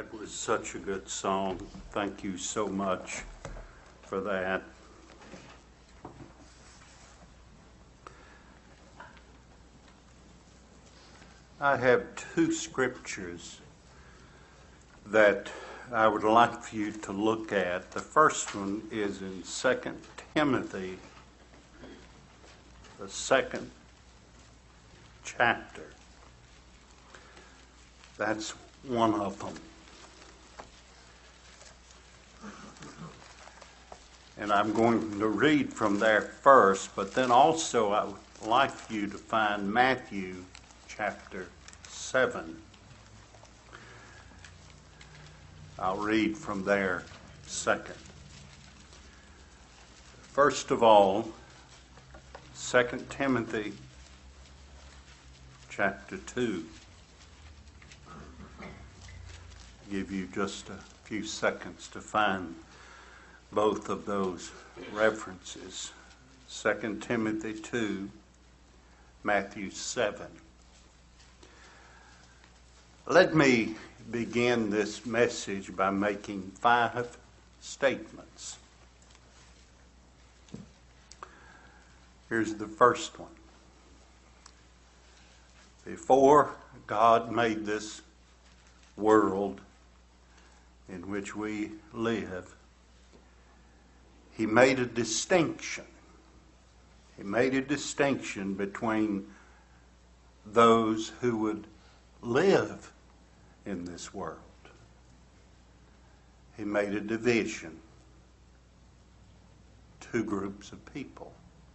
That was such a good song. Thank you so much for that. I have two scriptures that I would like for you to look at. The first one is in 2 Timothy, the 2nd chapter. That's one of them. And I'm going to read from there first, but then also I would like you to find Matthew chapter 7. I'll read from there second. First of all, 2 Timothy chapter 2. I'll give you just a few seconds to find both of those references. 2 Timothy 2, Matthew 7. Let me begin this message by making 5 statements. Here's the first one. Before God made this world in which we live, He made a distinction. He made a distinction between those who would live in this world. He made a division. 2 groups of people.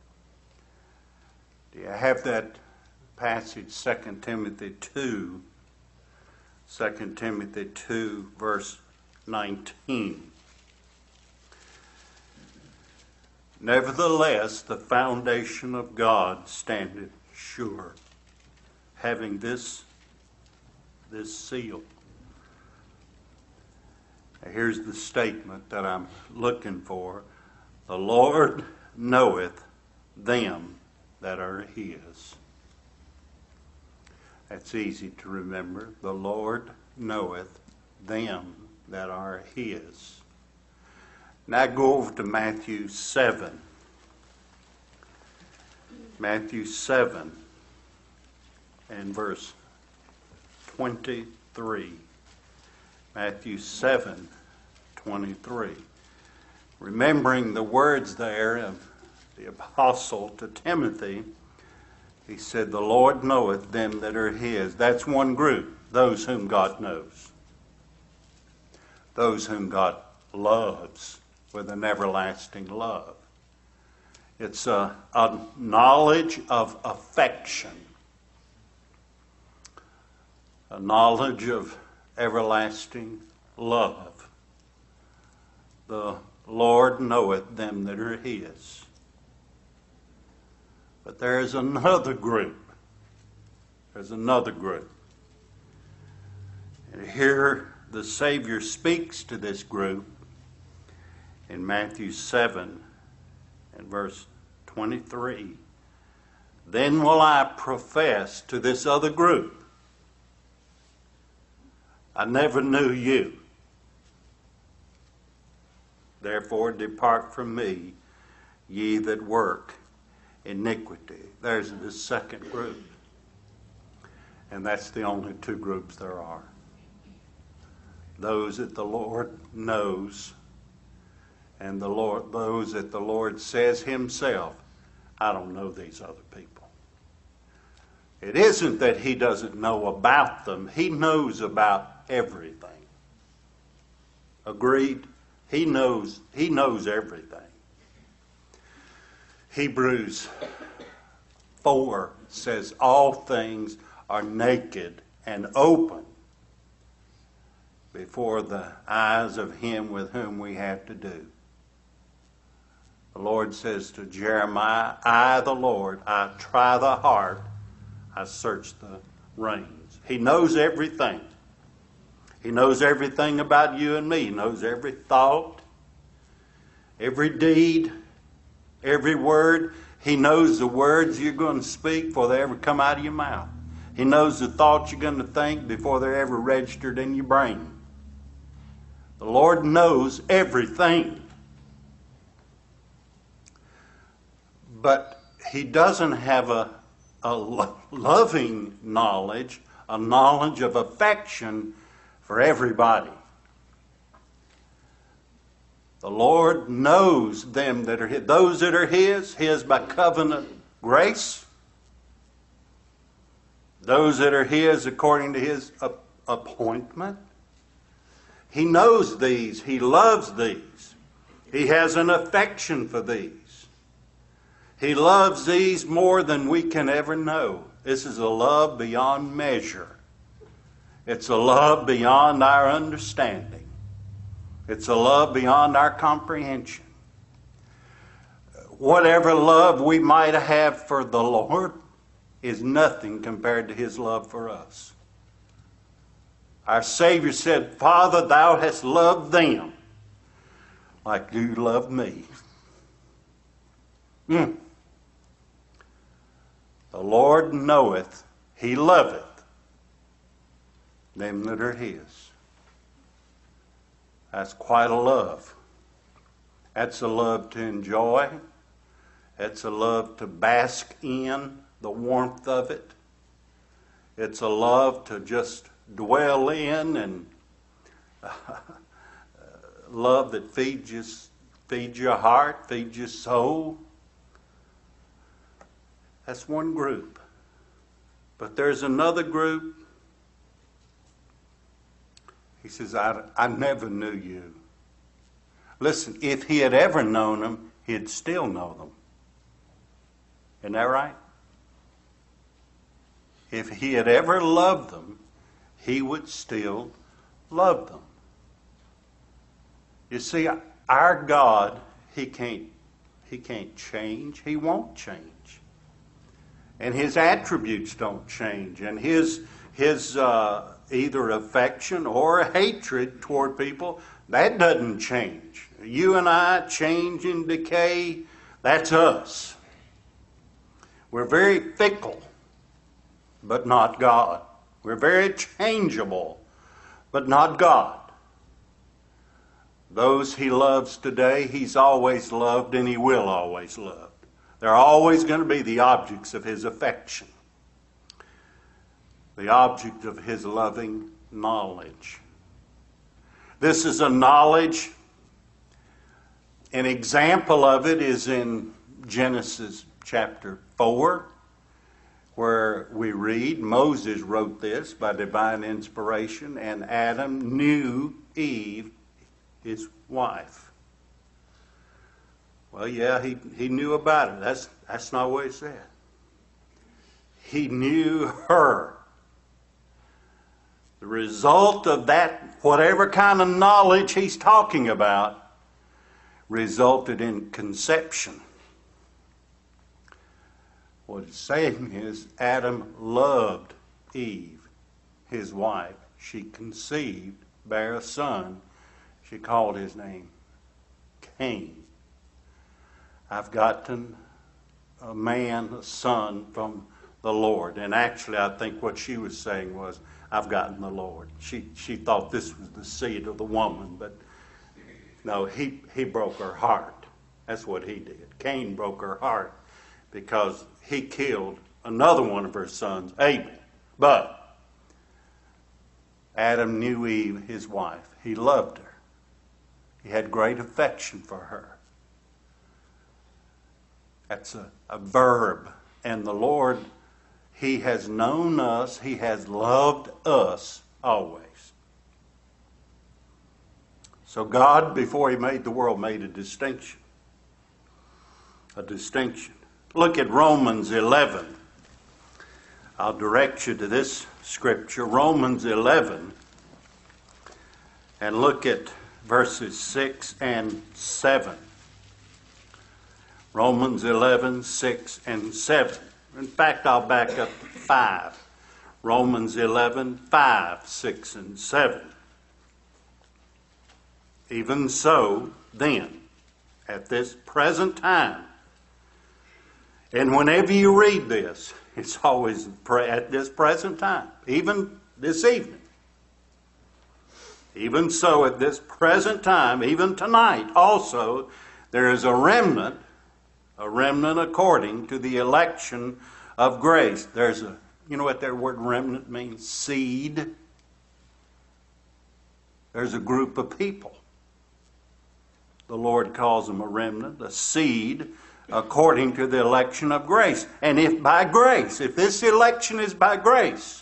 Do you have that passage, 2 Timothy 2? 2 Timothy 2, verse 19. Nevertheless, the foundation of God standeth sure, having this seal. Now here's the statement that I'm looking for. The Lord knoweth them that are His. That's easy to remember. The Lord knoweth them that are His. Now go over to Matthew 7. Matthew 7 and verse 23. Matthew 7, 23. Remembering the words there of the apostle to Timothy, he said, the Lord knoweth them that are His. That's one group, those whom God knows. Those whom God loves with an everlasting love. It's a knowledge of affection. A knowledge of everlasting love. The Lord knoweth them that are His. But there is another group. There's another group. And here the Savior speaks to this group in Matthew 7 and verse 23. Then will I profess to this other group, I never knew you. Therefore depart from me, ye that work iniquity. There's the second group. And that's the only 2 groups there are. Those that the Lord knows, and those that the Lord says Himself, I don't know these other people. It isn't that He doesn't know about them. He knows about everything. Agreed? He knows everything. Hebrews 4 says all things are naked and open before the eyes of Him with whom we have to do. The Lord says to Jeremiah, I, the Lord, I try the heart, I search the reins. He knows everything. He knows everything about you and me. He knows every thought, every deed, every word. He knows the words you're going to speak before they ever come out of your mouth. He knows the thoughts you're going to think before they're ever registered in your brain. The Lord knows everything. But He doesn't have a loving knowledge, a knowledge of affection for everybody. The Lord knows them that are His, those that are His by covenant grace, those that are His according to His appointment. He knows these. He loves these. He has an affection for these. He loves these more than we can ever know. This is a love beyond measure. It's a love beyond our understanding. It's a love beyond our comprehension. Whatever love we might have for the Lord is nothing compared to His love for us. Our Savior said, Father, Thou hast loved them like You loved me. The Lord knoweth, He loveth them that are His. That's quite a love. That's a love to enjoy. It's a love to bask in the warmth of it. It's a love to just dwell in, and love that feeds your heart, feeds your soul. That's one group. But there's another group. He says, I never knew you. Listen, if He had ever known them, He'd still know them. Isn't that right? If He had ever loved them, He would still love them. You see, our God, He can't change. He won't change. And His attributes don't change. And His either affection or hatred toward people, that doesn't change. You and I change and decay. That's us. We're very fickle, but not God. We're very changeable, but not God. Those He loves today, He's always loved, and He will always love. They're always going to be the objects of His affection, the object of His loving knowledge. This is a knowledge. An example of it is in Genesis chapter 4, where we read, Moses wrote this by divine inspiration, and Adam knew Eve, his wife. Well, yeah, he knew about it. That's not what he said. He knew her. The result of that, whatever kind of knowledge he's talking about, resulted in conception. What it's saying is Adam loved Eve, his wife. She conceived, bare a son. She called his name Cain. I've gotten a man, a son from the Lord. And actually, I think what she was saying was, I've gotten the Lord. She thought this was the seed of the woman, but no, he broke her heart. That's what he did. Cain broke her heart because he killed another one of her sons, Abel. But Adam knew Eve, his wife. He loved her. He had great affection for her. That's a verb. And the Lord, He has known us. He has loved us always. So God, before He made the world, made a distinction. A distinction. Look at Romans 11. I'll direct you to this scripture, Romans 11, and look at verses 6 and 7. Romans 11, 6 and 7. In fact, I'll back up to 5. Romans 11, 5, 6 and 7. Even so, then, at this present time, and whenever you read this, it's always at this present time, even this evening. Even so, at this present time, even tonight also, there is a remnant according to the election of grace. You know what that word remnant means? Seed. There's a group of people. The Lord calls them a remnant, a seed, according to the election of grace. And if by grace, if this election is by grace,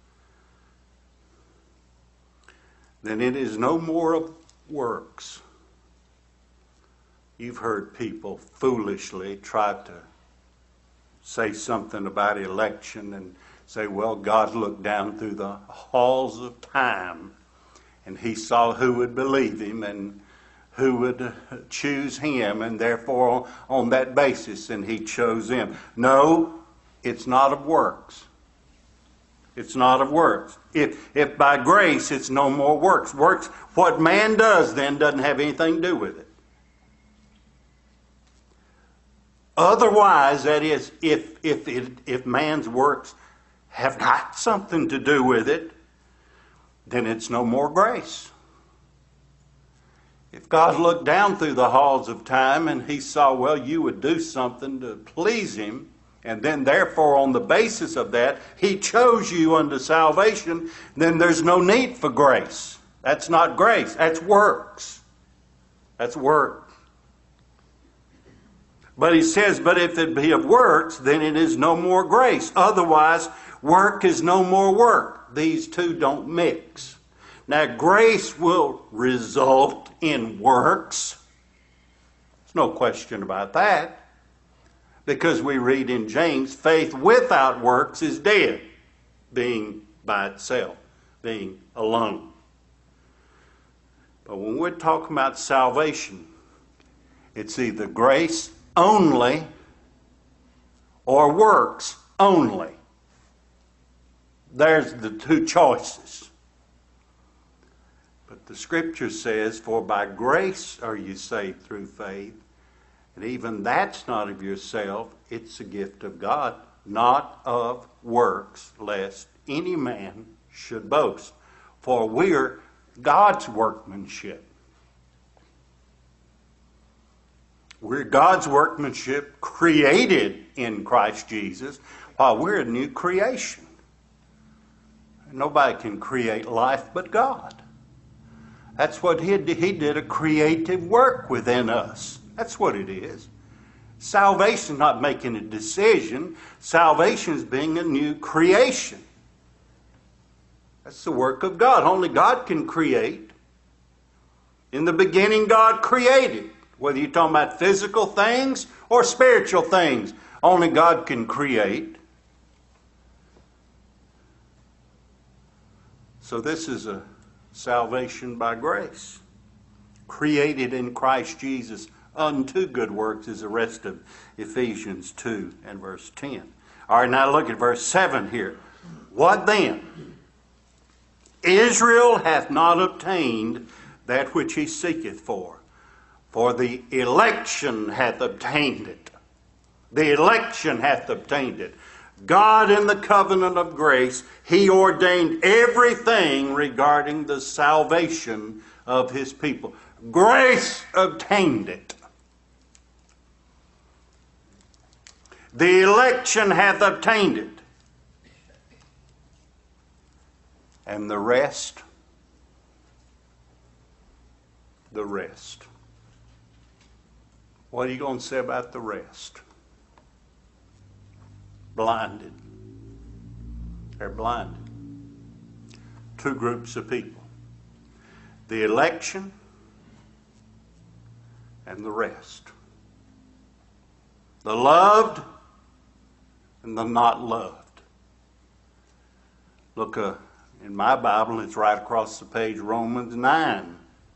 then it is no more of works. You've heard people foolishly try to say something about election and say, well, God looked down through the halls of time and he saw who would believe him and who would choose him, and therefore on that basis, and he chose him. No, it's not of works. It's not of works. If by grace, it's no more works. Works, what man does then doesn't have anything to do with it. Otherwise, that is, if man's works have got something to do with it, then it's no more grace. If God looked down through the halls of time and he saw, well, you would do something to please him, and then therefore on the basis of that, he chose you unto salvation, then there's no need for grace. That's not grace. That's works. That's work. But he says, but if it be of works, then it is no more grace. Otherwise, work is no more work. These two don't mix. Now, grace will result in works. There's no question about that. Because we read in James, faith without works is dead, being by itself, being alone. But when we're talking about salvation, it's either grace only or works only. There's the two choices. But the Scripture says, for by grace are you saved through faith. And even that's not of yourself, it's a gift of God, not of works, lest any man should boast. For we're God's workmanship. We're God's workmanship created in Christ Jesus, while we're a new creation. Nobody can create life but God. That's what he did. He did a creative work within us. That's what it is. Salvation is not making a decision. Salvation is being a new creation. That's the work of God. Only God can create. In the beginning, God created. Whether you're talking about physical things or spiritual things, only God can create. So this is a salvation by grace, created in Christ Jesus unto good works, is the rest of Ephesians 2 and verse 10. All right, now look at verse 7 here. What then? Israel hath not obtained that which he seeketh for the election hath obtained it. The election hath obtained it. God in the covenant of grace, he ordained everything regarding the salvation of his people. Grace obtained it. The election hath obtained it. And the rest? The rest. What are you going to say about the rest? Blinded. They're blinded. Two groups of people. The election and the rest. The loved and the not loved. Look, in my Bible, it's right across the page, Romans 9.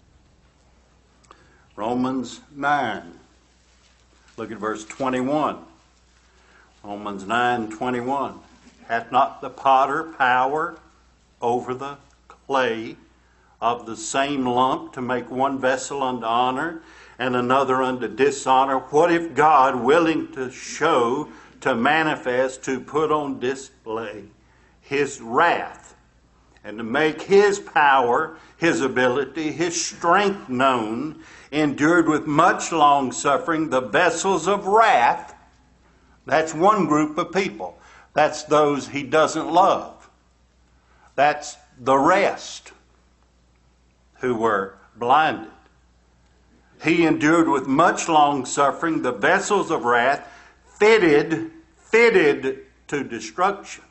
Romans 9. Look at verse 21. Romans 9:21. Hath not the potter power over the clay of the same lump to make one vessel unto honor and another unto dishonor? What if God, willing to show, to manifest, to put on display his wrath and to make His power, His ability, His strength known, endured with much long suffering the vessels of wrath. That's one group of people. That's those He doesn't love. That's the rest who were blinded. He endured with much long suffering the vessels of wrath fitted to destruction,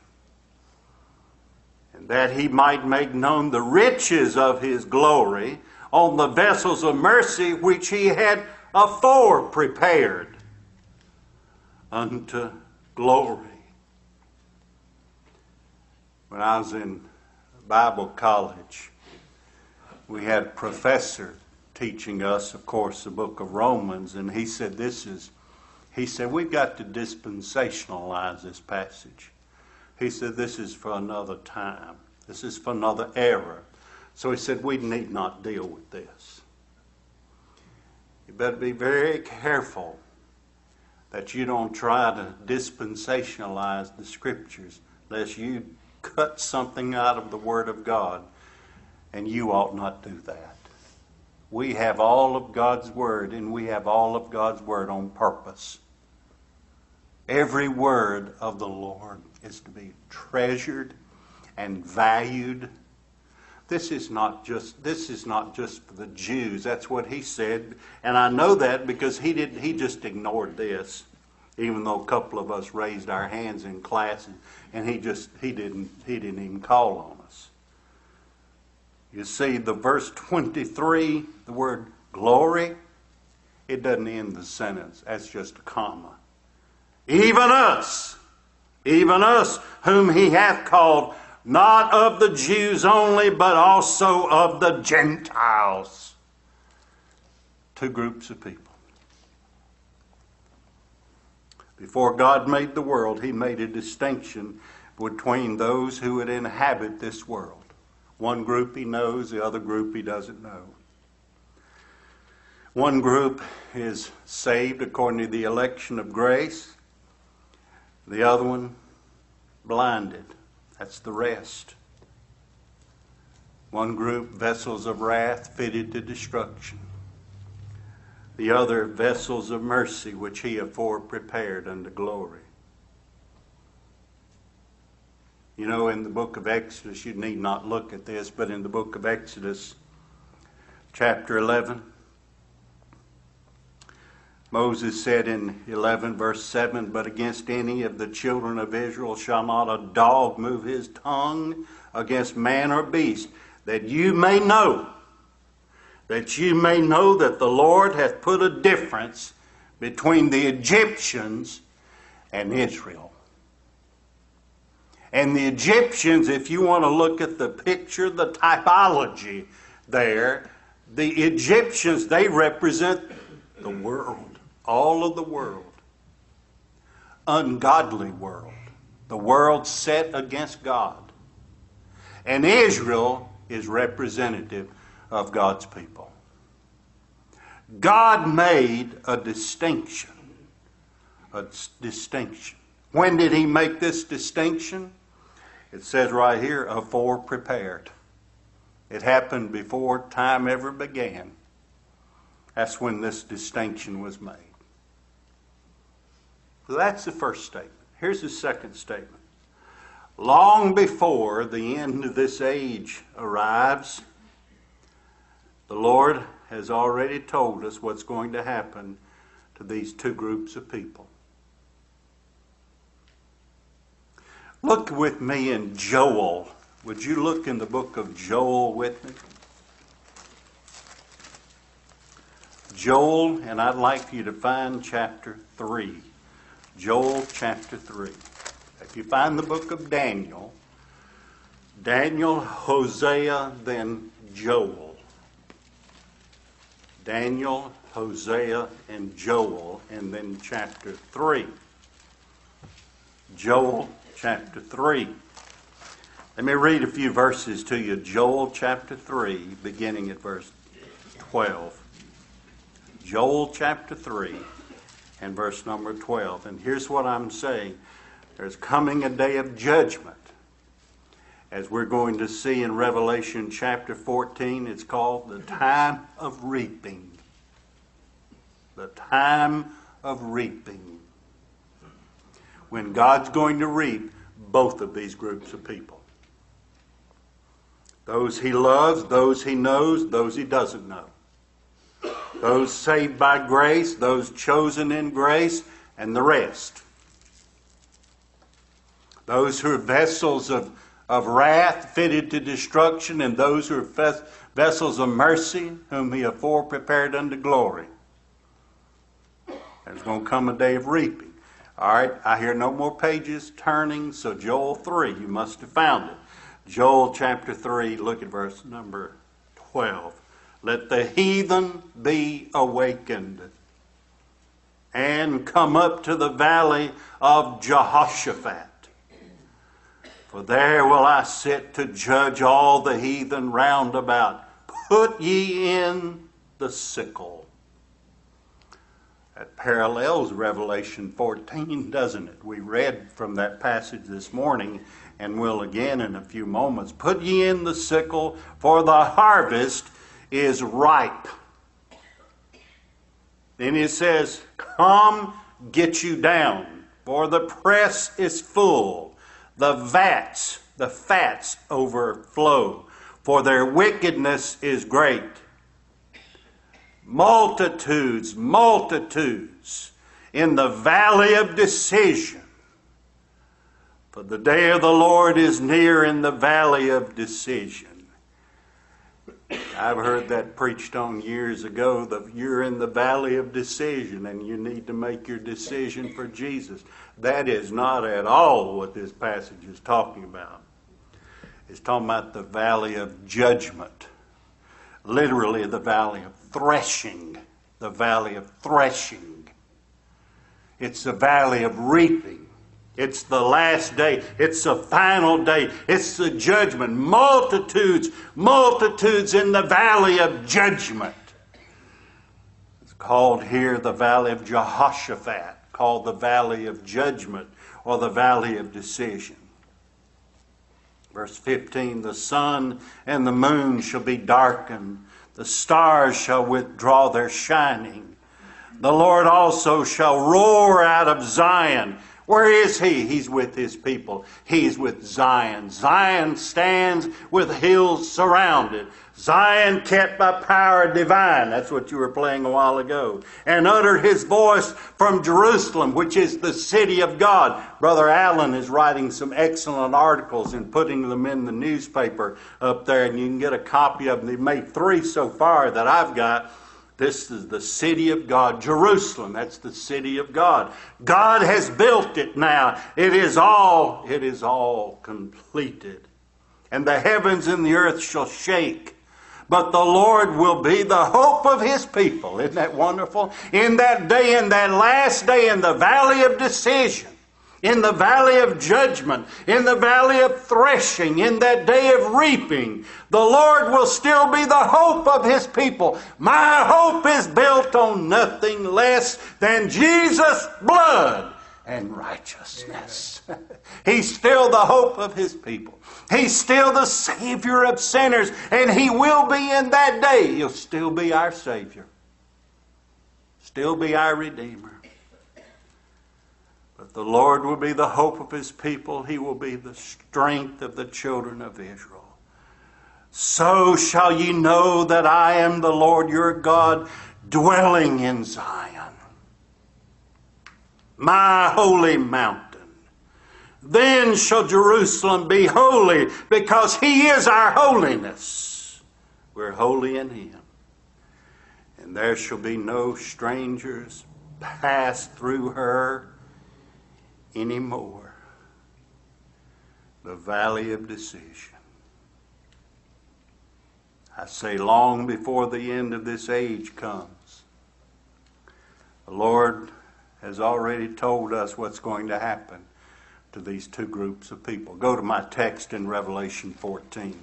and that He might make known the riches of His glory on the vessels of mercy which He had afore prepared unto glory. When I was in Bible college, we had a professor teaching us, of course, the book of Romans, and he said we've got to dispensationalize this passage. He said this is for another time. This is for another era. So he said we need not deal with this. You better be very careful that you don't try to dispensationalize the Scriptures, lest you cut something out of the Word of God, and you ought not do that. We have all of God's Word, and we have all of God's Word on purpose. Every word of the Lord is to be treasured and valued. This is not just for the Jews. That's what he said, and I know that because he just ignored this, even though a couple of us raised our hands in class, and he didn't even call on us. You see, the verse 23, the word glory, it doesn't end the sentence. That's just a comma. Even us whom He hath called, not of the Jews only, but also of the Gentiles. Two groups of people. Before God made the world, He made a distinction between those who would inhabit this world. One group He knows, the other group He doesn't know. One group is saved according to the election of grace. The other one, blinded. That's the rest. One group, vessels of wrath fitted to destruction. The other, vessels of mercy, which He afore prepared unto glory. You know, in the book of Exodus, you need not look at this, but in the book of Exodus, chapter 11, Moses said in 11 verse 7, but against any of the children of Israel shall not a dog move his tongue against man or beast, that you may know that the Lord hath put a difference between the Egyptians and Israel. And the Egyptians, if you want to look at the picture, the typology there, the Egyptians, they represent the world. All of the world. Ungodly world. The world set against God. And Israel is representative of God's people. God made a distinction. A distinction. When did He make this distinction? It says right here, afore prepared. It happened before time ever began. That's when this distinction was made. So that's the first statement. Here's the second statement. Long before the end of this age arrives, the Lord has already told us what's going to happen to these two groups of people. Look with me in Joel. Would you look in the book of Joel with me? Joel, and I'd like you to find chapter 3. Joel chapter 3. If you find the book of Daniel, Hosea, then Joel. Daniel, Hosea, and Joel, and then chapter 3. Joel chapter 3. Let me read a few verses to you. Joel chapter 3, beginning at verse 12. Joel chapter 3 and verse number 12. And here's what I'm saying. There's coming a day of judgment. As we're going to see in Revelation chapter 14, it's called the time of reaping. The time of reaping. When God's going to reap both of these groups of people. Those He loves, those He knows, those He doesn't know. Those saved by grace, those chosen in grace, and the rest. Those who are vessels of wrath fitted to destruction, and those who are vessels of mercy, whom He afore prepared unto glory. There's going to come a day of reaping. All right, I hear no more pages turning, so Joel 3, you must have found it. Joel chapter 3, look at verse number 12. Let the heathen be awakened and come up to the valley of Jehoshaphat. For there will I sit to judge all the heathen round about. Put ye in the sickle. That parallels Revelation 14, doesn't it? We read from that passage this morning and will again in a few moments. Put ye in the sickle, for the harvest is ripe. Then it says, come get you down, for the press is full. The fats overflow, for their wickedness is great. Multitudes in the valley of decision. For the day of the Lord is near in the valley of decision. I've heard that preached on years ago, that you're in the valley of decision and you need to make your decision for Jesus. That is not at all what this passage is talking about. It's talking about the valley of judgment. Literally the valley of threshing. The valley of threshing. It's the valley of reaping. It's the last day. It's the final day. It's the judgment. Multitudes in the valley of judgment. It's called here the valley of Jehoshaphat, called the valley of judgment or the valley of decision. Verse 15, the sun and the moon shall be darkened. The stars shall withdraw their shining. The Lord also shall roar out of Zion. Where is He? He's with His people. He's with Zion. Zion stands with hills surrounded. Zion kept by power divine. That's what you were playing a while ago. And uttered His voice from Jerusalem, which is the city of God. Brother Allen is writing some excellent articles and putting them in the newspaper up there. And you can get a copy of them. They've made 3 so far that I've got. This is the city of God. Jerusalem, that's the city of God. God has built it now. It is all completed. And the heavens and the earth shall shake. But the Lord will be the hope of His people. Isn't that wonderful? In that day, in that last day, in the valley of decision, in the valley of judgment, in the valley of threshing, in that day of reaping, the Lord will still be the hope of His people. My hope is built on nothing less than Jesus' blood and righteousness. He's still the hope of His people. He's still the Savior of sinners, and He will be in that day. He'll still be our Savior. Still be our Redeemer. But the Lord will be the hope of His people. He will be the strength of the children of Israel. So shall ye know that I am the Lord your God, dwelling in Zion, my holy mountain. Then shall Jerusalem be holy, because He is our holiness. We're holy in Him. And there shall be no strangers pass through her anymore. The valley of decision. I say long before the end of this age comes, the Lord has already told us what's going to happen to these 2 groups of people. Go to my text in Revelation 14.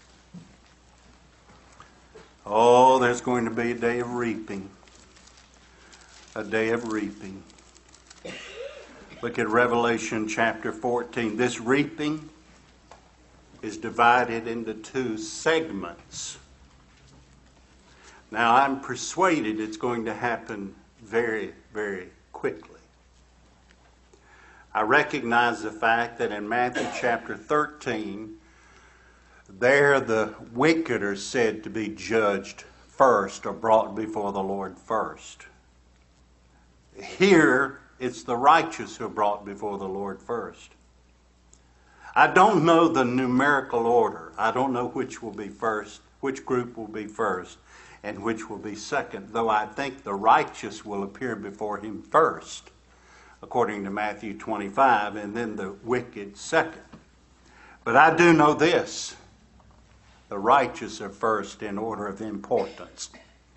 Oh, there's going to be a day of reaping. A day of reaping. Look at Revelation chapter 14. This reaping is divided into two segments. Now, I'm persuaded it's going to happen very, very quickly. I recognize the fact that in Matthew chapter 13, there the wicked are said to be judged first or brought before the Lord first. Here, it's the righteous who are brought before the Lord first. I don't know the numerical order. I don't know which will be first, which group will be first, and which will be second, though I think the righteous will appear before him first, according to Matthew 25, and then the wicked second. But I do know this: the righteous are first in order of importance.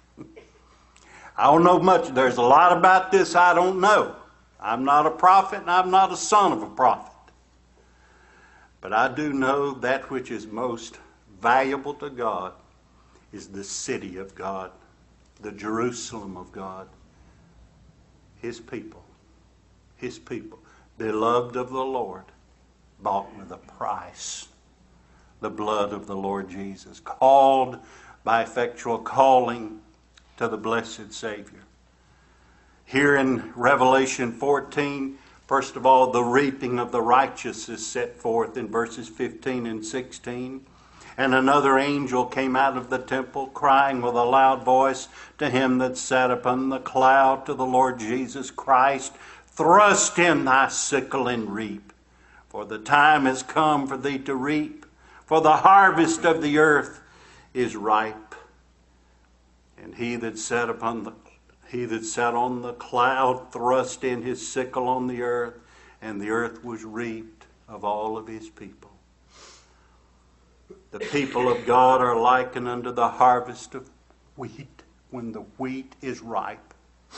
I don't know much. There's a lot about this I don't know. I'm not a prophet, and I'm not a son of a prophet. But I do know that which is most valuable to God is the city of God, the Jerusalem of God, His people, beloved of the Lord, bought with a price, the blood of the Lord Jesus, called by effectual calling to the blessed Savior. Here in Revelation 14, first of all, the reaping of the righteous is set forth in verses 15 and 16. And another angel came out of the temple, crying with a loud voice to him that sat upon the cloud, to the Lord Jesus Christ, "Thrust in thy sickle and reap, for the time is come for thee to reap, for the harvest of the earth is ripe." And he that sat on the cloud thrust in his sickle on the earth, and the earth was reaped of all of his people. The people of God are likened unto the harvest of wheat when the wheat is ripe.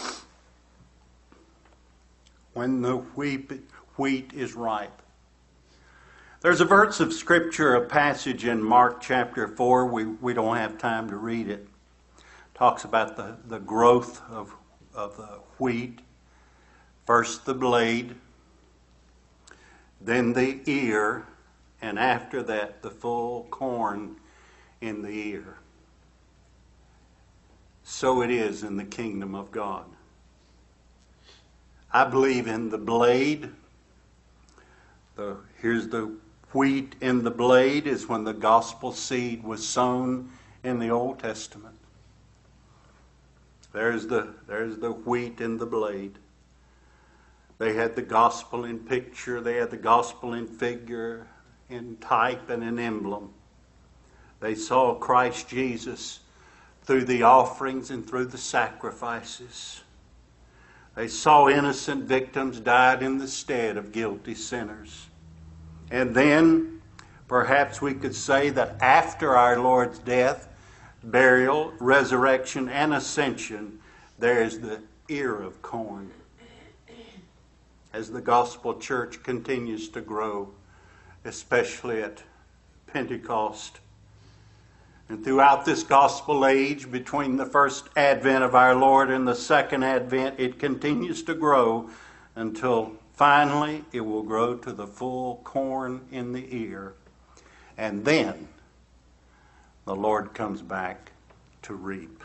When the wheat is ripe. There's a verse of Scripture, a passage in Mark chapter 4. We don't have time to read it. Talks about the growth of the wheat. First the blade, then the ear, and after that the full corn in the ear. So it is in the kingdom of God. I believe in the blade. Here's the wheat in the blade is when the gospel seed was sown in the Old Testament. There's the wheat in the blade. They had the gospel in picture. They had the gospel in figure, in type, and in emblem. They saw Christ Jesus through the offerings and through the sacrifices. They saw innocent victims died in the stead of guilty sinners. And then, perhaps we could say that after our Lord's death, burial, resurrection, and ascension, there is the ear of corn. As the gospel church continues to grow, especially at Pentecost, and throughout this gospel age, between the first advent of our Lord and the second advent, it continues to grow until finally it will grow to the full corn in the ear. And then the Lord comes back to reap.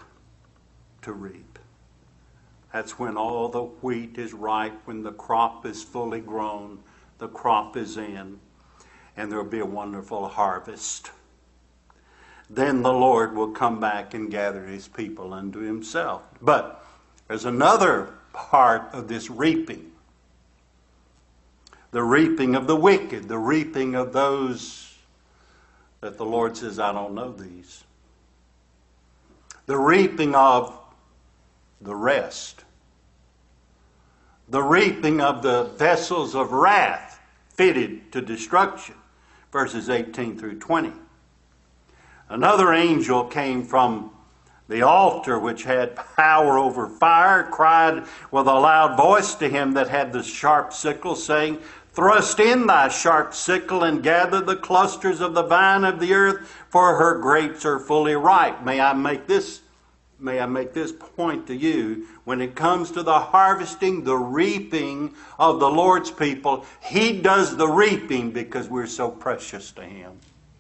That's when all the wheat is ripe, when the crop is fully grown, the crop is in, and there will be a wonderful harvest. Then the Lord will come back and gather His people unto Himself. But there's another part of this reaping. The reaping of the wicked, the reaping of those that the Lord says, I don't know these. The reaping of the rest. The reaping of the vessels of wrath fitted to destruction. Verses 18 through 20. Another angel came from the altar which had power over fire, cried with a loud voice to him that had the sharp sickle, saying, Thrust in thy sharp sickle and gather the clusters of the vine of the earth, for her grapes are fully ripe. May I make this point to you. When it comes to the harvesting, the reaping of the Lord's people, He does the reaping because we're so precious to Him.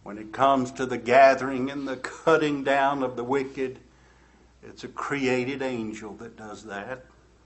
When it comes to the gathering and the cutting down of the wicked, it's a created angel that does that.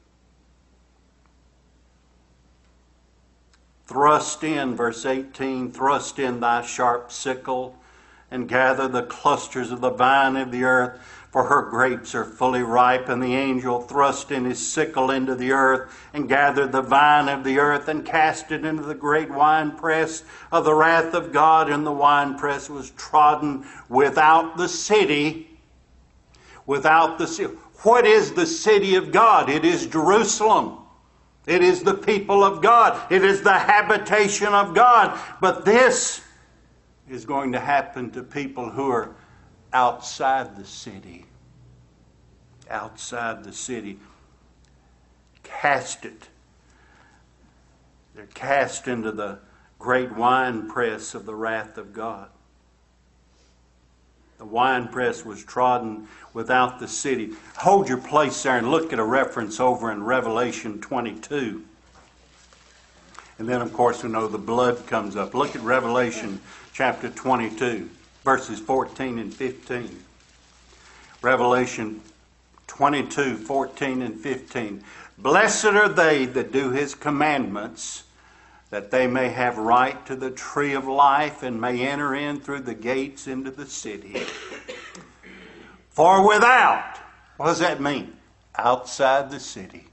Thrust in, verse 18, thrust in thy sharp sickle and gather the clusters of the vine of the earth, for her grapes are fully ripe. And the angel thrust in his sickle into the earth and gathered the vine of the earth and cast it into the great winepress of the wrath of God. And the winepress was trodden without the city. Without the city. What is the city of God? It is Jerusalem. It is the people of God. It is the habitation of God. But this is going to happen to people who are outside the city. Outside the city. Cast it. They're cast into the great winepress of the wrath of God. The winepress was trodden without the city. Hold your place there and look at a reference over in Revelation 22. And then, of course, we know the blood comes up. Look at Revelation chapter 22, verses 14 and 15. Revelation 22, 14 and 15. Blessed are they that do his commandments, that they may have right to the tree of life and may enter in through the gates into the city. For without, what does that mean? Outside the city.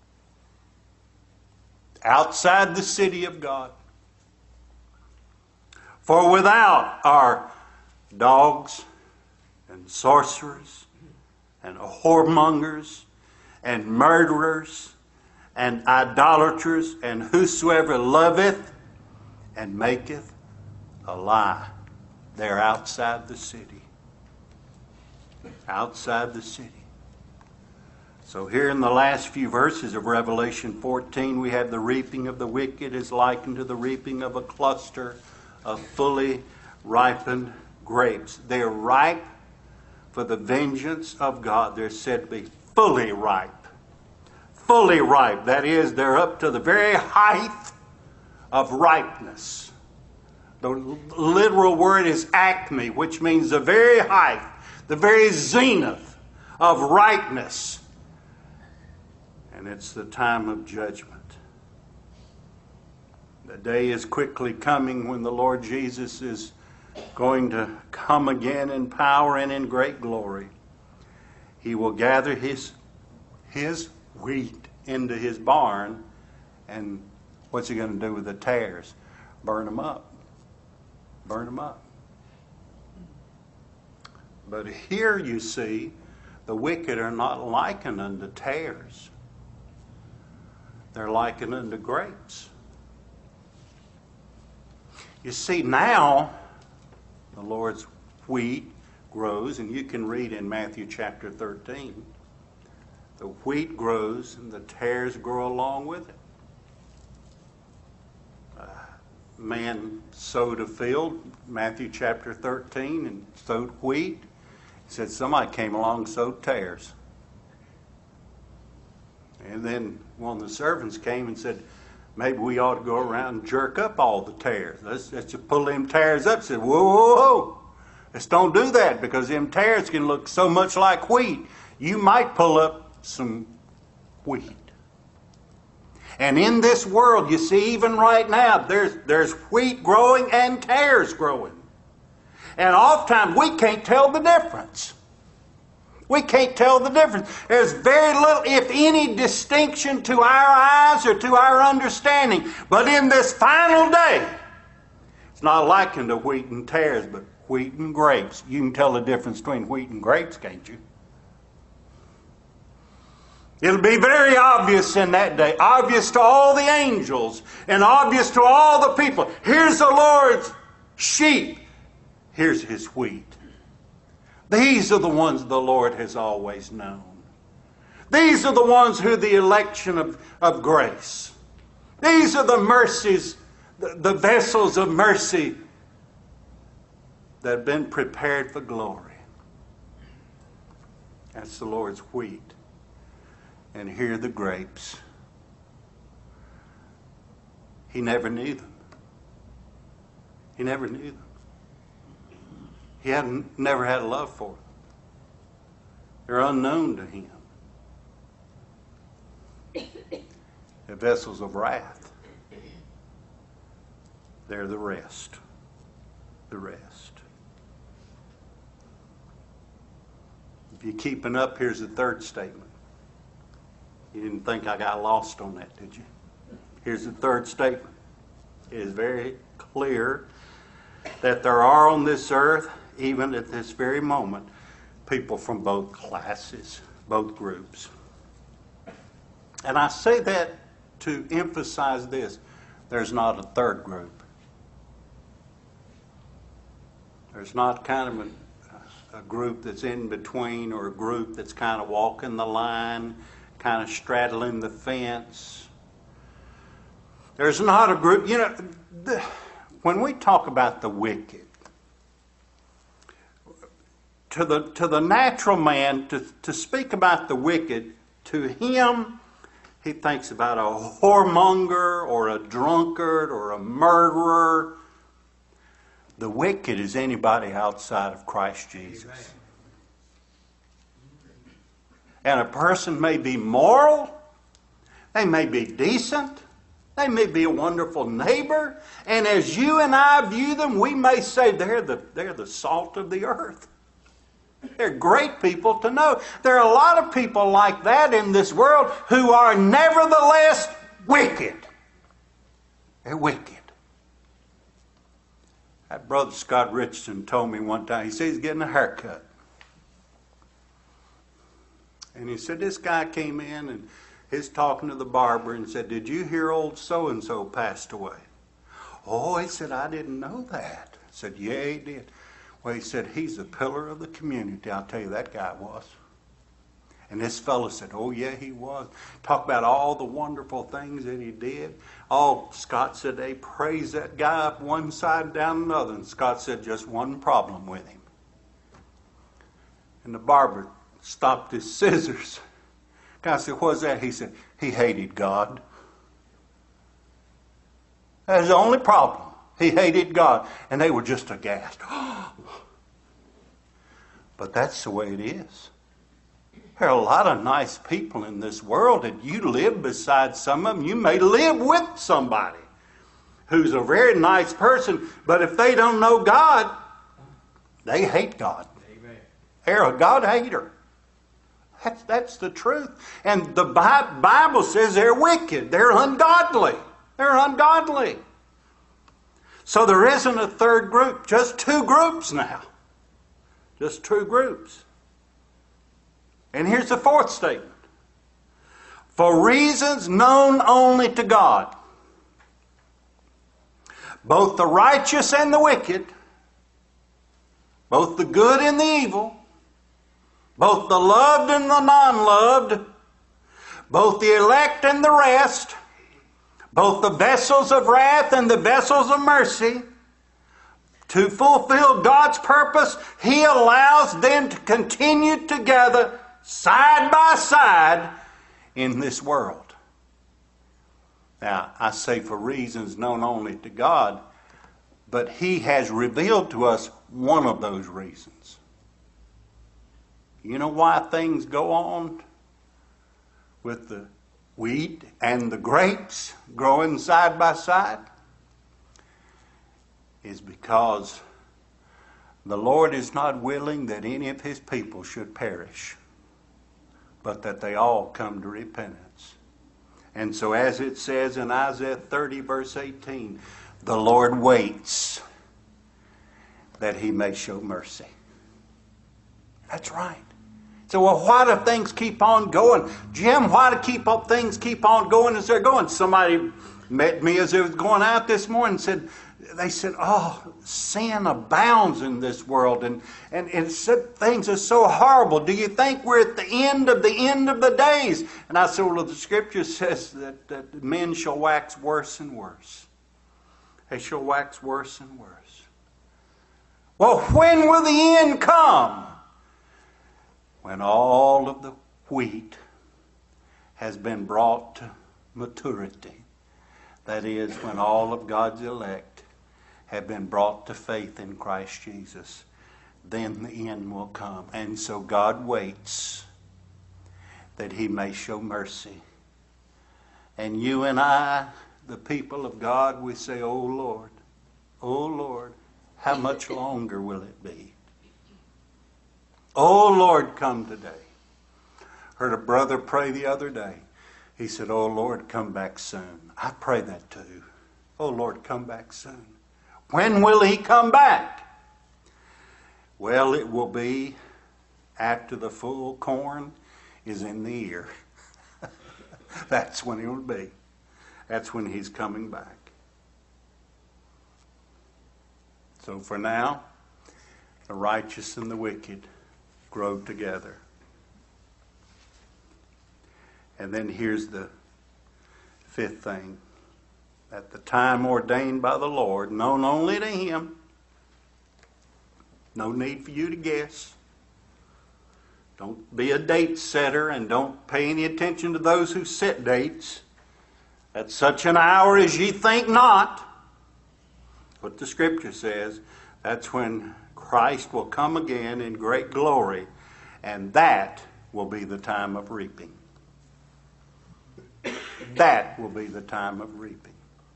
Outside the city of God. For without are dogs and sorcerers and whoremongers and murderers and idolaters and whosoever loveth and maketh a lie. They're outside the city. Outside the city. So here in the last few verses of Revelation 14, we have the reaping of the wicked is likened to the reaping of a cluster of fully ripened grapes. They're ripe for the vengeance of God. They're said to be fully ripe. Fully ripe. That is, they're up to the very height of ripeness. The literal word is acme, which means the very height, the very zenith of ripeness. And it's the time of judgment. The day is quickly coming when the Lord Jesus is going to come again in power and in great glory. He will gather his wheat into his barn, and what's he going to do with the tares? Burn them up. Burn them up. But here you see, the wicked are not likened unto tares. They're likened unto grapes. You see, now the Lord's wheat grows, and you can read in Matthew chapter 13. The wheat grows and the tares grow along with it. Man sowed a field, Matthew chapter 13, and sowed wheat. He said somebody came along and sowed tares. And then one of the servants came and said, maybe we ought to go around and jerk up all the tares. Let's just pull them tares up. He said, whoa, whoa, whoa. Let's don't do that, because them tares can look so much like wheat. You might pull up some wheat. And in this world, you see, even right now, there's wheat growing and tares growing. And oftentimes we can't tell the difference. We can't tell the difference. There's very little, if any, distinction to our eyes or to our understanding. But in this final day, it's not likened to wheat and tares, but wheat and grapes. You can tell the difference between wheat and grapes, can't you? It'll be very obvious in that day. Obvious to all the angels and obvious to all the people. Here's the Lord's sheep. Here's his wheat. These are the ones the Lord has always known. These are the ones who are the election of grace. These are the mercies, the vessels of mercy that have been prepared for glory. That's the Lord's wheat. And here are the grapes. He never knew them. He never knew them. He hadn't never had a love for them. They're unknown to him. They're vessels of wrath. They're the rest. The rest. If you're keeping up, here's the third statement. You didn't think I got lost on that, did you? Here's the third statement. It is very clear that there are on this earth, even at this very moment, people from both classes, both groups. And I say that to emphasize this. There's not a third group. There's not kind of a group that's in between, or a group that's kind of walking the line, kind of straddling the fence. There's not a group, when we talk about the wicked, to the natural man, to speak about the wicked, to him, he thinks about a whoremonger or a drunkard or a murderer. The wicked is anybody outside of Christ Jesus. Amen. And a person may be moral, they may be decent, they may be a wonderful neighbor, and as you and I view them, we may say they're the salt of the earth. They're great people to know. There are a lot of people like that in this world who are nevertheless wicked. They're wicked. That brother Scott Richardson told me one time, he said he's getting a haircut. And he said this guy came in and he's talking to the barber and said, "Did you hear old so-and-so passed away?" "Oh," he said, "I didn't know that." I said, "Yeah, he did." Well, he said, "He's a pillar of the community." I'll tell you, that guy was. And this fellow said, "Oh, yeah, he was." Talk about all the wonderful things that he did. Oh, Scott said they praised that guy up one side, down another. And Scott said just one problem with him. And the barber stopped his scissors. Guy said, "What's that?" He said, "He hated God." That's the only problem. He hated God. And they were just aghast. But that's the way it is. There are a lot of nice people in this world, and you live beside some of them. You may live with somebody who's a very nice person, but if they don't know God, they hate God. Amen. They're a God hater. That's the truth. And the Bible says they're wicked. They're ungodly. They're ungodly. So there isn't a third group, just two groups now. Just two groups. And here's the fourth statement. For reasons known only to God, both the righteous and the wicked, both the good and the evil, both the loved and the non-loved, both the elect and the rest, both the vessels of wrath and the vessels of mercy, to fulfill God's purpose, He allows them to continue together side by side in this world. Now, I say for reasons known only to God, but He has revealed to us one of those reasons. You know why things go on with the wheat and the grapes growing side by side? Is because the Lord is not willing that any of His people should perish, but that they all come to repentance. And so as it says in Isaiah 30 verse 18, the Lord waits that He may show mercy. That's right. So, well, why do things keep on going? Jim, why do things keep on going as they're going? Somebody met me as I was going out this morning and they said, "Oh, sin abounds in this world, and it said things are so horrible. Do you think we're at the end of the days?" And I said, "Well, the Scripture says that men shall wax worse and worse. They shall wax worse and worse." Well, when will the end come? When all of the wheat has been brought to maturity. That is, when all of God's elect have been brought to faith in Christ Jesus. then the end will come. And so God waits that he may show mercy. And you and I, the people of God, we say, oh Lord, how much longer will it be? Oh Lord, come today. Heard a brother pray the other day. He said, oh Lord, come back soon. I pray that too. Oh Lord, come back soon. When will he come back? Well, it will be after the full corn is in the ear. That's when it will be. That's when he's coming back. So for now, the righteous and the wicked grow together. And then here's the fifth thing. At the time ordained by the Lord, known only to him. No need for you to guess. Don't be a date setter and don't pay any attention to those who set dates. At such an hour as ye think not. What the Scripture says, that's when Christ will come again in great glory, and that will be the time of reaping. That will be the time of reaping.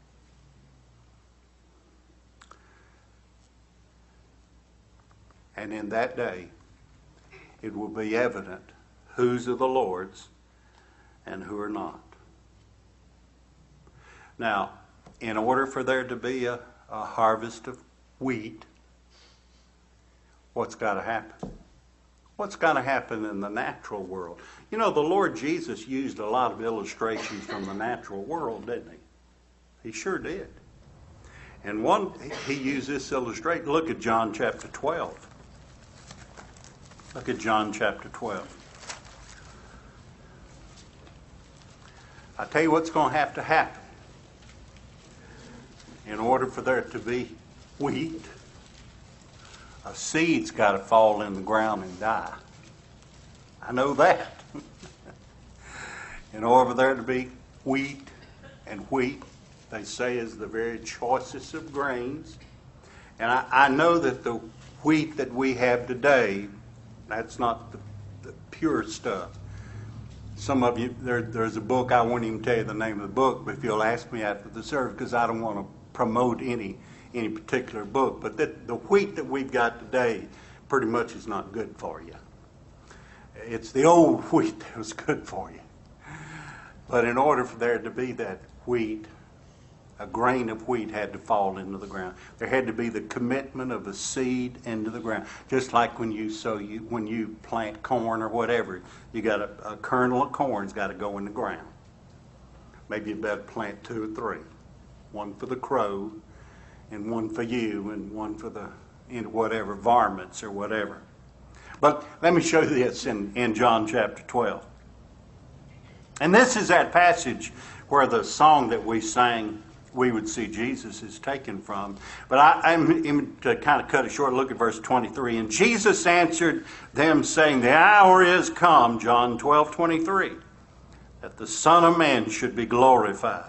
And in that day, it will be evident whose are the Lord's and who are not. Now, in order for there to be a harvest of wheat, what's got to happen? What's got to happen in the natural world? You know, the Lord Jesus used a lot of illustrations from the natural world, didn't he? He sure did. And one, he used this illustration. Look at John chapter 12. Look at John chapter 12. I tell you what's going to happen. In order for there to be wheat, a seed's got to fall in the ground and die. I know that. In order for there to be wheat, and wheat, they say, is the very choicest of grains. And I know that the wheat that we have today, that's not the pure stuff. Some of you, there's a book, I won't even tell you the name of the book, but if you'll ask me after the service, because I don't want to promote any particular book. But the wheat that we've got today pretty much is not good for you. It's the old wheat that was good for you. But in order for there to be that wheat, a grain of wheat had to fall into the ground. There had to be the commitment of a seed into the ground. Just like when you when you plant corn or whatever, you got a kernel of corn's got to go in the ground. Maybe you better plant 2 or 3. One for the crow, and one for you, and one for the whatever, varmints or whatever. But let me show you this in John chapter 12. And this is that passage where the song that we sang, We Would See Jesus, is taken from. But I'm to kind of cut it short, look at verse 23. And Jesus answered them, saying, The hour is come, John 12:23, that the Son of Man should be glorified.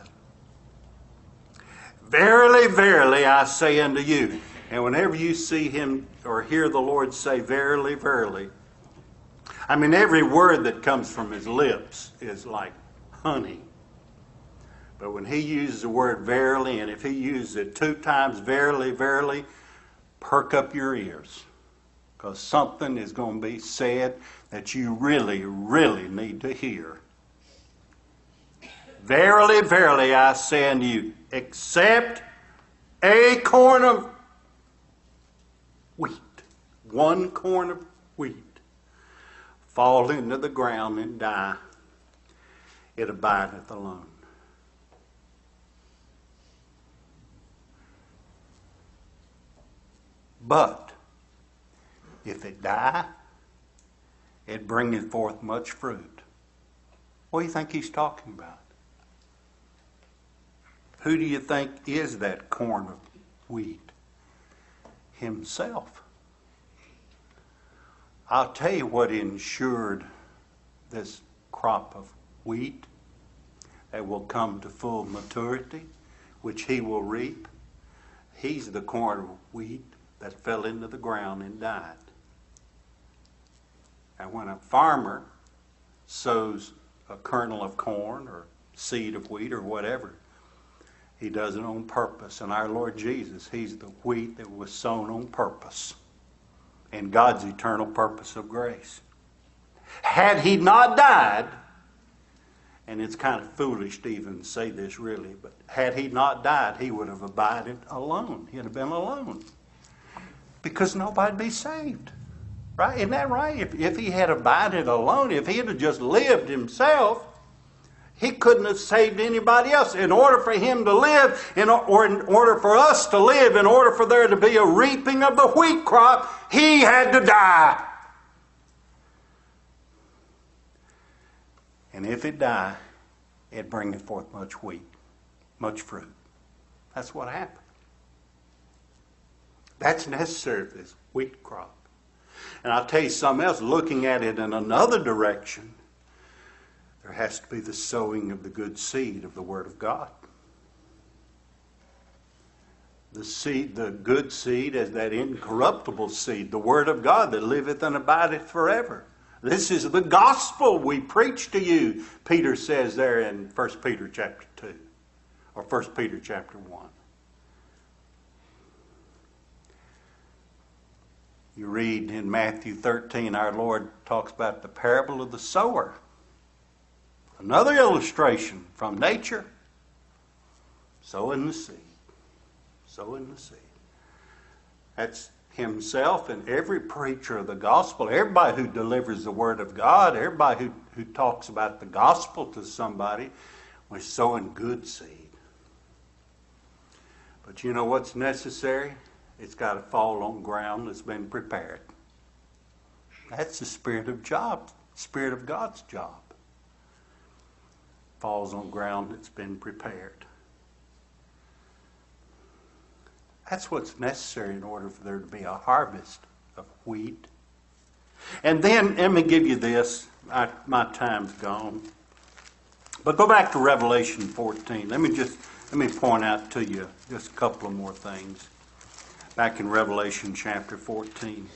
Verily, verily, I say unto you. And whenever you see him or hear the Lord say, verily, verily, I mean, every word that comes from his lips is like honey. But when he uses the word verily, and if he uses it 2 times, verily, verily, perk up your ears. Because something is going to be said that you really, really need to hear. Verily, verily, I say unto you, except a corn of wheat, 1 corn of wheat, fall into the ground and die, it abideth alone. But if it die, it bringeth forth much fruit. What do you think he's talking about? Who do you think is that corn of wheat? Himself. I'll tell you what ensured this crop of wheat that will come to full maturity, which he will reap. He's the corn of wheat that fell into the ground and died. And when a farmer sows a kernel of corn or seed of wheat or whatever, he does it on purpose. And our Lord Jesus, He's the wheat that was sown on purpose in God's eternal purpose of grace. Had He not died, and it's kind of foolish to even say this really, but had He not died, He would have abided alone. He'd have been alone. Because nobody'd be saved. Right? Isn't that right? If He had abided alone, if He had just lived Himself, He couldn't have saved anybody else. In order for Him to live, or in order for us to live, in order for there to be a reaping of the wheat crop, He had to die. And if it die, it bringeth forth much wheat, much fruit. That's what happened. That's necessary for this wheat crop. And I'll tell you something else, looking at it in another direction, there has to be the sowing of the good seed of the Word of God. The seed, the good seed, is that incorruptible seed, the Word of God that liveth and abideth forever. This is the gospel we preach to you, Peter says there in 1 Peter chapter 2, or 1 Peter chapter 1. You read in Matthew 13, our Lord talks about the parable of the sower. Another illustration from nature. Sowing the seed. Sowing the seed. That's Himself and every preacher of the gospel, everybody who delivers the Word of God, everybody who talks about the gospel to somebody, we're sowing good seed. But you know what's necessary? It's got to fall on ground that's been prepared. That's the spirit of God's job. Falls on ground that's been prepared. That's what's necessary in order for there to be a harvest of wheat. And then, let me give you this. My time's gone. But go back to Revelation 14. Let me point out to you just a couple of more things. Back in Revelation chapter 14.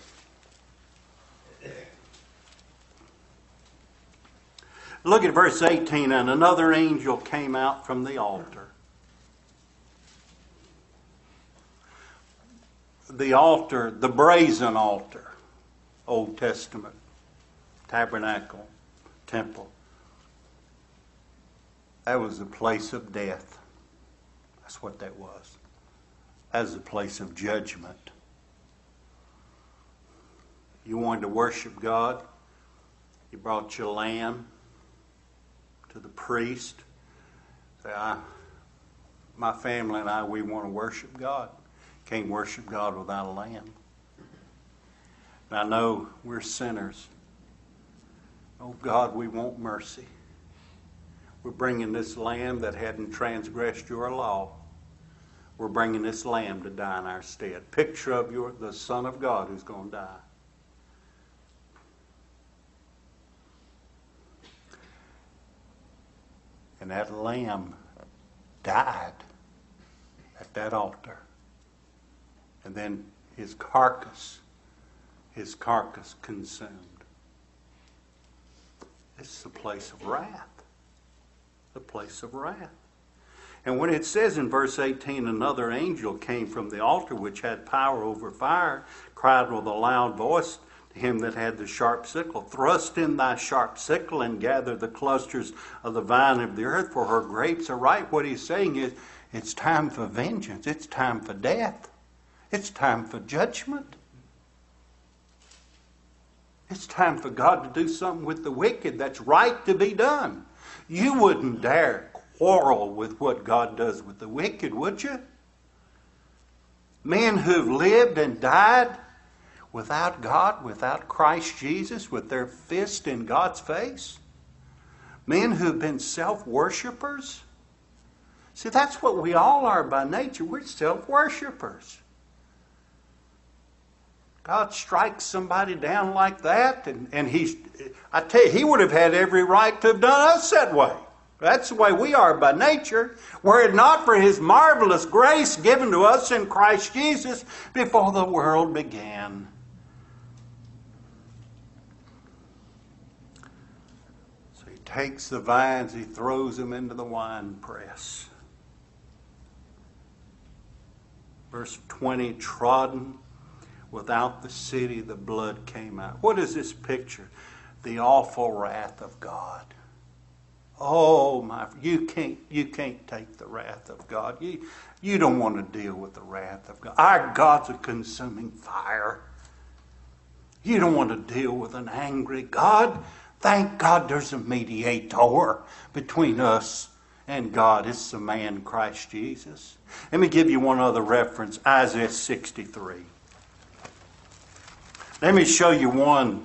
Look at verse 18. And another angel came out from the altar. The altar, the brazen altar, Old Testament, tabernacle, temple. That was the place of death. That's what that was. That was the place of judgment. You wanted to worship God, you brought your lamb to the priest. Say, my family and I, we want to worship God. Can't worship God without a lamb. And I know we're sinners. Oh God, we want mercy. We're bringing this lamb that hadn't transgressed your law. We're bringing this lamb to die in our stead. Picture of the Son of God who's going to die. And that lamb died at that altar. And then his carcass consumed. This is the place of wrath. The place of wrath. And when it says in verse 18, another angel came from the altar which had power over fire, cried with a loud voice to him that had the sharp sickle, thrust in thy sharp sickle and gather the clusters of the vine of the earth, for her grapes are ripe. What he's saying is, it's time for vengeance. It's time for death. It's time for judgment. It's time for God to do something with the wicked that's right to be done. You wouldn't dare quarrel with what God does with the wicked, would you? Men who've lived and died without God, without Christ Jesus, with their fist in God's face. Men who've been self-worshippers. See, that's what we all are by nature. We're self-worshippers. God strikes somebody down like that, and I tell you, He would have had every right to have done us that way. That's the way we are by nature. Were it not for His marvelous grace given to us in Christ Jesus before the world began. So He takes the vines, He throws them into the winepress. Verse 20, trodden without the city, the blood came out. What is this picture? The awful wrath of God. Oh my! You can't take the wrath of God. You don't want to deal with the wrath of God. Our God's a consuming fire. You don't want to deal with an angry God. Thank God there's a mediator between us and God. It's the man Christ Jesus. Let me give you one other reference. Isaiah 63. Let me show you one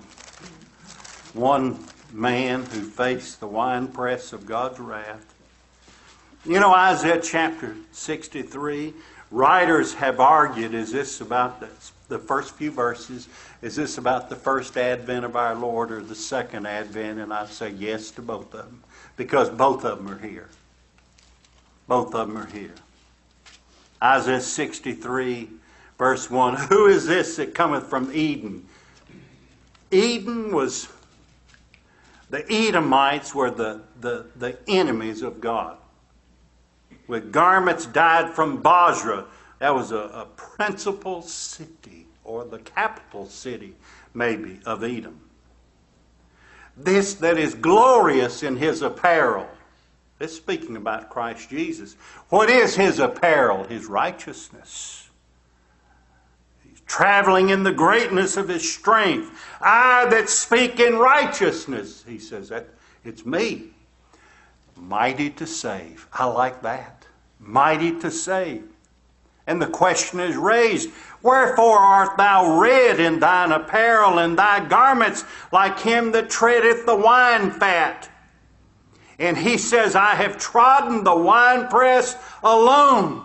man who faced the winepress of God's wrath. You know, Isaiah chapter 63, writers have argued, is this about the first few verses, is this about the first advent of our Lord or the second advent? And I say yes to both of them, because both of them are here. Both of them are here. Isaiah 63, verse 1, who is this that cometh from Eden? Eden was... The Edomites were the enemies of God. With garments dyed from Bozrah, that was a principal city, or the capital city, maybe, of Edom. This that is glorious in his apparel. This is speaking about Christ Jesus. What is his apparel? His righteousness. Traveling in the greatness of his strength. I that speak in righteousness. He says, that it's me. Mighty to save. I like that. Mighty to save. And the question is raised, wherefore art thou red in thine apparel, and thy garments like him that treadeth the wine fat? And he says, I have trodden the winepress alone.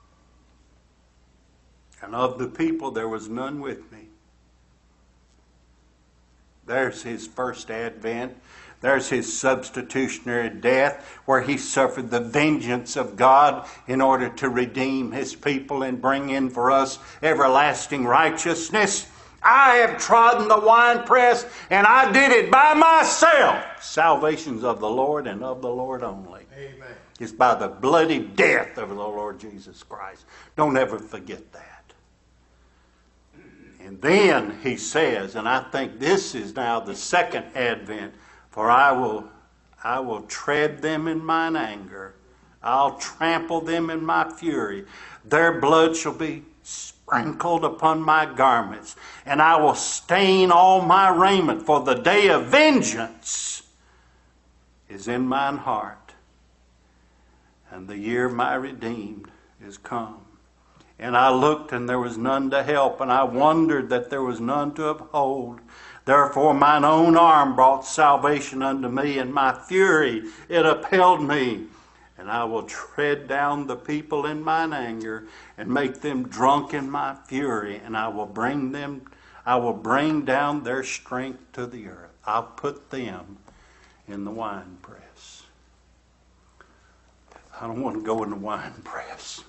And of the people there was none with me. There's his first advent. There's his substitutionary death, where he suffered the vengeance of God in order to redeem his people and bring in for us everlasting righteousness. I have trodden the winepress, and I did it by myself. Salvation's of the Lord and of the Lord only. Amen. It's by the bloody death of the Lord Jesus Christ. Don't ever forget that. And then he says, and I think this is now the second advent, for I will tread them in mine anger. I'll trample them in my fury. Their blood shall be sprinkled upon my garments, and I will stain all my raiment, for the day of vengeance is in mine heart, and the year of my redeemed is come. And I looked, and there was none to help, and I wondered that there was none to uphold. Therefore mine own arm brought salvation unto me, and my fury it upheld me. And I will tread down the people in mine anger, and make them drunk in my fury, and I will bring down their strength to the earth. I'll put them in the winepress. I don't want to go in the winepress.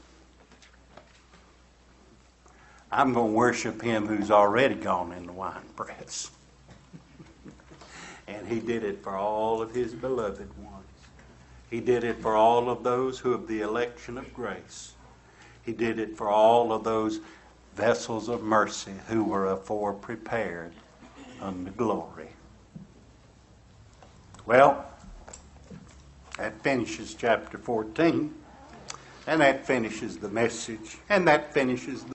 I'm going to worship him who's already gone in the winepress. And he did it for all of his beloved ones. He did it for all of those who have the election of grace. He did it for all of those vessels of mercy who were afore prepared unto glory. Well, that finishes chapter 14. And that finishes the message. And that finishes the